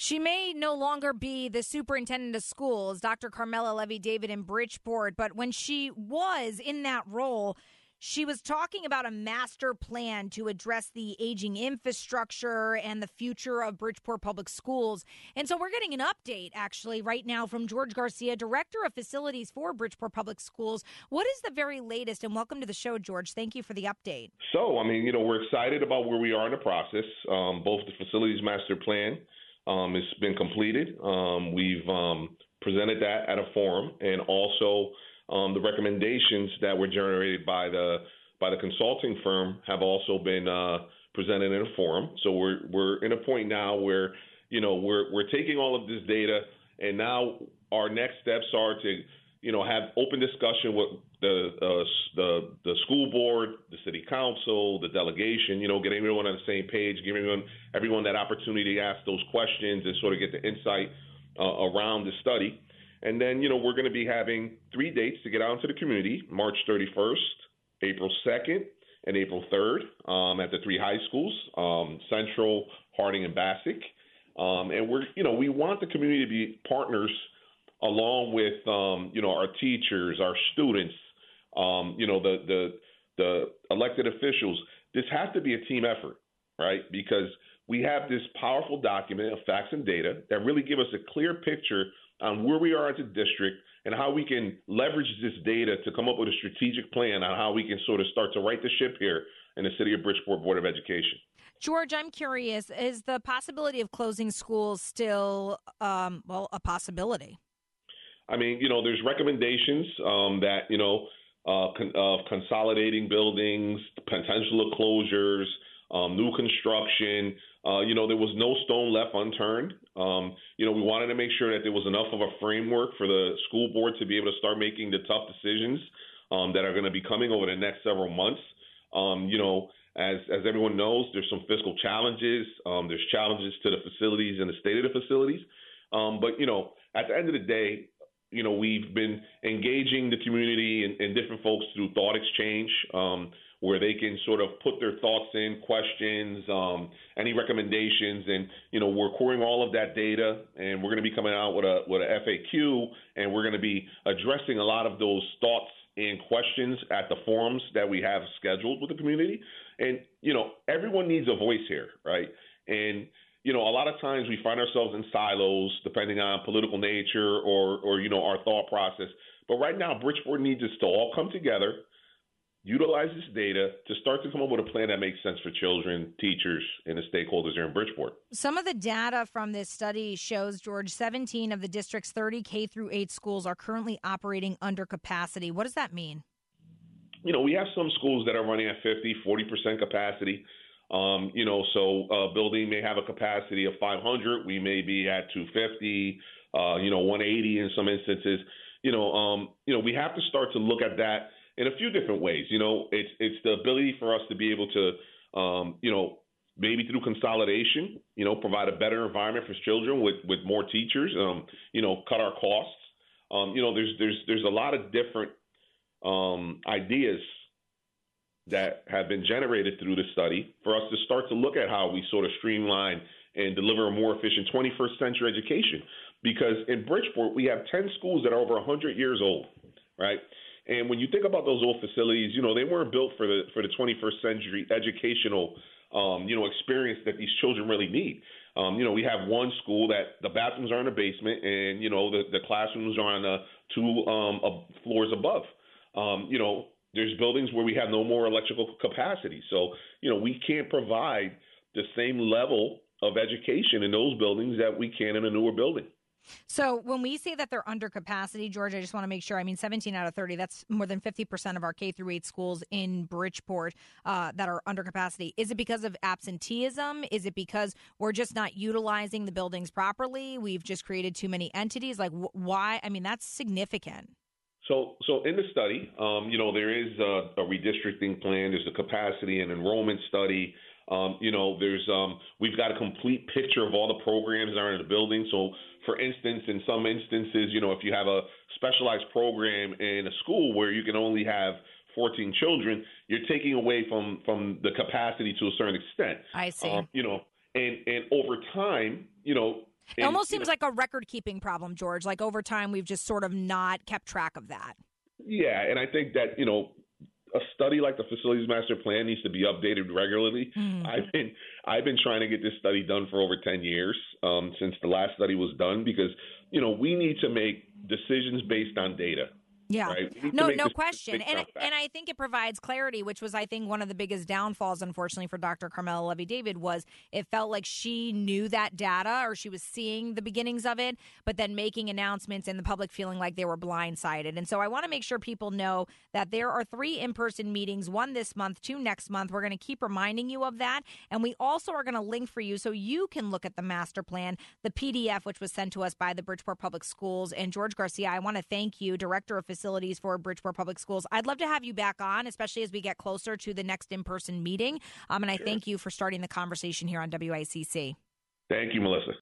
She may no longer be the superintendent of schools, Dr. Carmela Levy-David in Bridgeport, but when she was in that role, she was talking about a master plan to address the aging infrastructure and the future of Bridgeport Public Schools. And so we're getting an update, actually, right now from George Garcia, Director of Facilities for Bridgeport Public Schools. What is the very latest? And welcome to the show, George. Thank you for the update. So, we're excited about where we are in the process. Both the Facilities Master Plan has been completed. We've presented that at a forum, and also the recommendations that were generated by the consulting firm have also been presented in a forum. So we're in a point now where we're taking all of this data, and now our next steps are to have open discussion with the school board, the city council, the delegation. Get everyone on the same page, giving everyone that opportunity to ask those questions and sort of get the insight around the study. And then, we're going to be having 3 dates to get out into the community: March 31st, April 2nd, and April 3rd at the 3 high schools, Central, Harding, and Bassick. And we want the community to be partners along with, our teachers, our students, the elected officials. This has to be a team effort, right? Because we have this powerful document of facts and data that really give us a clear picture on where we are as a district and how we can leverage this data to come up with a strategic plan on how we can sort of start to right the ship here in the City of Bridgeport Board of Education. George, I'm curious, is the possibility of closing schools still, a possibility? There's recommendations that, of consolidating buildings, potential of closures, new construction. There was no stone left unturned. We wanted to make sure that there was enough of a framework for the school board to be able to start making the tough decisions that are going to be coming over the next several months. As everyone knows, there's some fiscal challenges. There's challenges to the facilities and the state of the facilities. But at the end of the day, we've been engaging the community and different folks through thought exchange, where they can sort of put their thoughts in, questions, any recommendations, and we're querying all of that data, and we're going to be coming out with a FAQ, and we're going to be addressing a lot of those thoughts and questions at the forums that we have scheduled with the community. And everyone needs a voice here, right? And a lot of times we find ourselves in silos, depending on political nature or our thought process. But right now, Bridgeport needs us to all come together, utilize this data to start to come up with a plan that makes sense for children, teachers, and the stakeholders here in Bridgeport. Some of the data from this study shows, George, 17 of the district's 30 K-8 schools are currently operating under capacity. What does that mean? We have some schools that are running at 50, 40% capacity. So a building may have a capacity of 500. We may be at 250, 180 in some instances. We have to start to look at that in a few different ways. It's the ability for us to be able to, maybe through consolidation, provide a better environment for children with more teachers, cut our costs. There's a lot of different ideas that have been generated through the study for us to start to look at how we sort of streamline and deliver a more efficient 21st century education. Because in Bridgeport, we have 10 schools that are over 100 years old, right? And when you think about those old facilities, they weren't built for the 21st century educational, experience that these children really need. We have one school that the bathrooms are in the basement and, the classrooms are on 2 floors above. There's buildings where we have no more electrical capacity. So, we can't provide the same level of education in those buildings that we can in a newer building. So when we say that they're under capacity, George, I just want to make sure. 17 out of 30, that's more than 50% of our K-8 schools in Bridgeport that are under capacity. Is it because of absenteeism? Is it because we're just not utilizing the buildings properly? We've just created too many entities? Like, why? That's significant. So in the study, there is a redistricting plan. There's a capacity and enrollment study. We've got a complete picture of all the programs that are in the building. So, for instance, in some instances, if you have a specialized program in a school where you can only have 14 children, you're taking away from the capacity to a certain extent. I see. And over time, It almost seems like a record-keeping problem, George. Like over time, we've just sort of not kept track of that. Yeah, and I think that, a study like the Facilities Master Plan needs to be updated regularly. I've been trying to get this study done for over 10 years since the last study was done because, we need to make decisions based on data. Yeah, right? no question. And I think it provides clarity, which was, I think, one of the biggest downfalls, unfortunately, for Dr. Carmela Levy-David was it felt like she knew that data or she was seeing the beginnings of it, but then making announcements and the public feeling like they were blindsided. And so I want to make sure people know that there are 3 in-person meetings, 1 this month, 2 next month. We're going to keep reminding you of that. And we also are going to link for you so you can look at the master plan, the PDF, which was sent to us by the Bridgeport Public Schools. And George Garcia, I want to thank you, Director of Facilities for Bridgeport Public Schools. I'd love to have you back on, especially as we get closer to the next in-person meeting. And I thank you for starting the conversation here on WICC. Thank you, Melissa.